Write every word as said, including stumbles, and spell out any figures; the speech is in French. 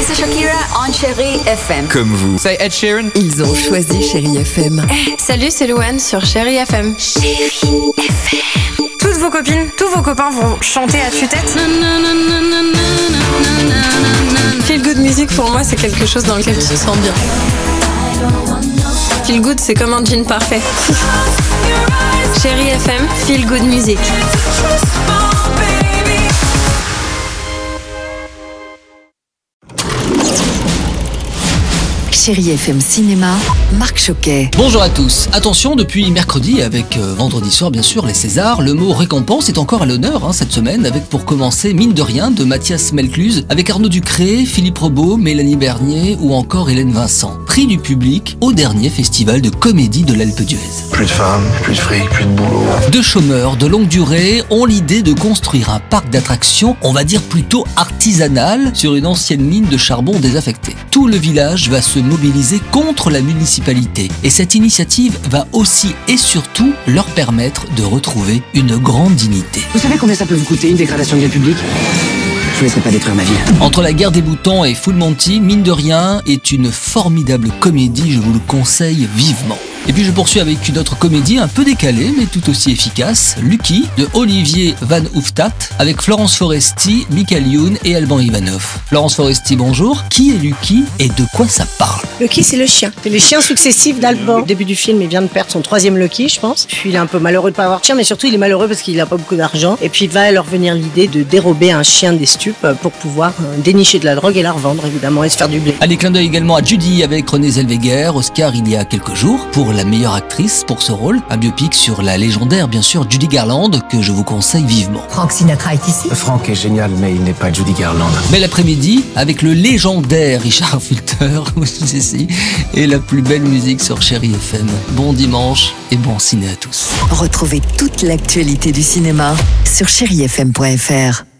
c'est Shakira on Chérie F M. Comme vous. C'est Ed Sheeran. Ils ont choisi Chérie F M. Hey, salut, c'est Louane sur Chérie F M. Chérie F M. Toutes vos copines, tous vos copains vont chanter à tue-tête. Feel good music pour moi, c'est quelque chose dans lequel tu te sens bien. Feel good, c'est comme un jean parfait. Chérie F M, feel good music. Chérie F M Cinéma, Marc Choquet. Bonjour à tous. Attention, depuis mercredi, avec euh, vendredi soir bien sûr, les Césars, le mot récompense est encore à l'honneur hein, cette semaine, avec pour commencer Mine de rien de Mathias Melcluse, avec Arnaud Ducré, Philippe Rebaud, Mélanie Bernier ou encore Hélène Vincent. Prix du public au dernier festival de comédie de l'Alpe d'Huez. Plus de femmes, plus de fric, plus de boulot. Deux chômeurs de longue durée ont l'idée de construire un parc d'attractions, on va dire plutôt artisanal, sur une ancienne mine de charbon désaffectée. Tout le village va se mobiliser contre la municipalité. Et cette initiative va aussi et surtout leur permettre de retrouver une grande dignité. Vous savez combien ça peut vous coûter une dégradation de bien publique ? Je ne laisserai pas détruire ma ville. Entre La Guerre des boutons et Full Monty, Mine de rien est une formidable comédie, je vous le conseille vivement. Et puis je poursuis avec une autre comédie un peu décalée mais tout aussi efficace, Lucky de Olivier Van Hoofdtaat avec Florence Foresti, Michael Youn et Alban Ivanov. Florence Foresti, bonjour. Qui est Lucky et de quoi ça parle ? Lucky, c'est le chien. C'est les chiens successifs d'Alban. Au début du film, il vient de perdre son troisième Lucky, je pense. Puis il est un peu malheureux de ne pas avoir de chien, mais surtout il est malheureux parce qu'il n'a pas beaucoup d'argent. Et puis il va leur venir l'idée de dérober un chien des stupes pour pouvoir dénicher de la drogue et la revendre évidemment et se faire du blé. Allez, clin d'œil également à Judy avec Renée Zellweger, Oscar il y a quelques jours pour la meilleure actrice pour ce rôle, un biopic sur la légendaire bien sûr Judy Garland que je vous conseille vivement. Frank Sinatra est ici. Frank est génial, mais il n'est pas Judy Garland. Bel après-midi avec le légendaire Richard Fulter ici, et la plus belle musique sur Chérie F M. Bon dimanche et bon ciné à tous. Retrouvez toute l'actualité du cinéma sur chéri f m point f r.